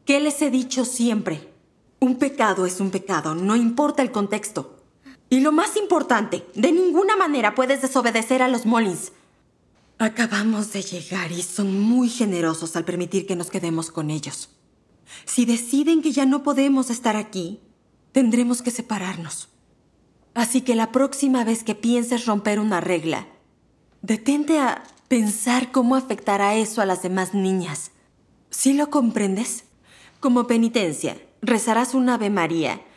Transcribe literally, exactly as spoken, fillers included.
¿Qué les he dicho siempre? Un pecado es un pecado, no importa el contexto. Y lo más importante, de ninguna manera puedes desobedecer a los Mullins. Acabamos de llegar y son muy generosos al permitir que nos quedemos con ellos. Si deciden que ya no podemos estar aquí, tendremos que separarnos. Así que la próxima vez que pienses romper una regla, detente a pensar cómo afectará eso a las demás niñas. ¿Sí lo comprendes? Como penitencia, rezarás un Ave María